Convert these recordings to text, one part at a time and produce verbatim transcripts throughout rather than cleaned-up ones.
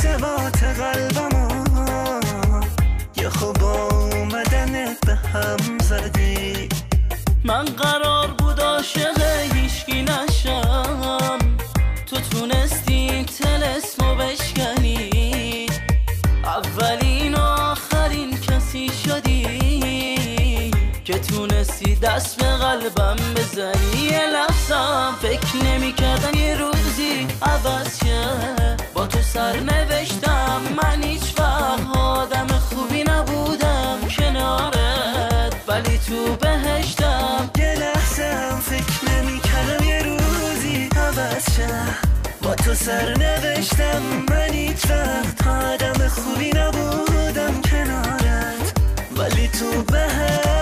اشتباهات قلبمو یه خوب اومدنت به هم زدی. من قرار بود عاشق هیچکی نشم، تو تونستی طلسمو بشکنی، اولین و آخرین کسی شدی که تونستی دست به قلبم بزنی. یه لحظم فکر نمی کردم یه روزی عوض شه، با تو سر نوشتم من هیچ وقت آدم خوبی نبودم کنارت، ولی تو بهشتم. یه لحظم فکر نمی کردم یه روزی عوض شه، با تو سر نوشتم من هیچ وقت آدم خوبی نبودم کنارت، ولی تو بهشتم.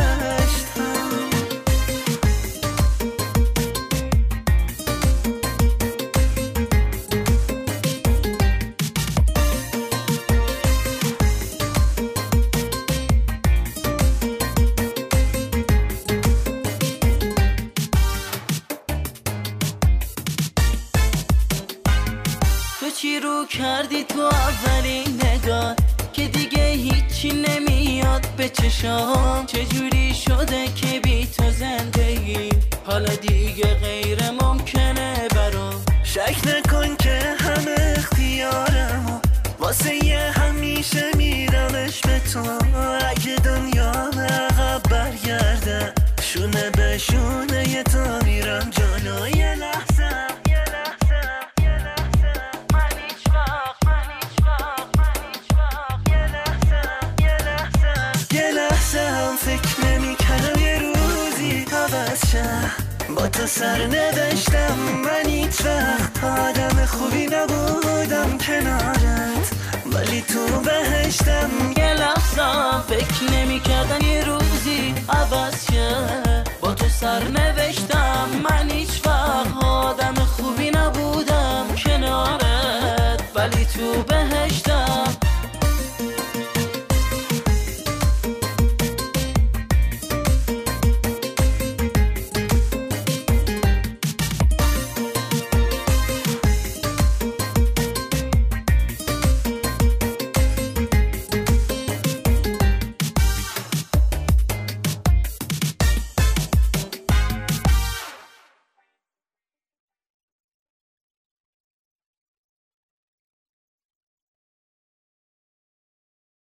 تو چی رو کردی تو اولین نگاه که دیگه هیچی نمیاد به چشام؟ چجوری شده که بی تو زندگی حالا دیگه غیر ممکنه برام؟ شک نکن که همه اختیارم واسه یه همیشه میرمش به تو. اگه دنیا عقب برگرده شونه به شونه یه تا میرم جلو. یه لحظه فکر نمی کردم یه روزی عوض شه، با تو سر نداشتم من هیچ وقت آدم خوبی نبودم کنارت، ولی تو بهشتم. یه لحظه فکر نمی کردم یه روزی عوض شه، با تو سر نوشتم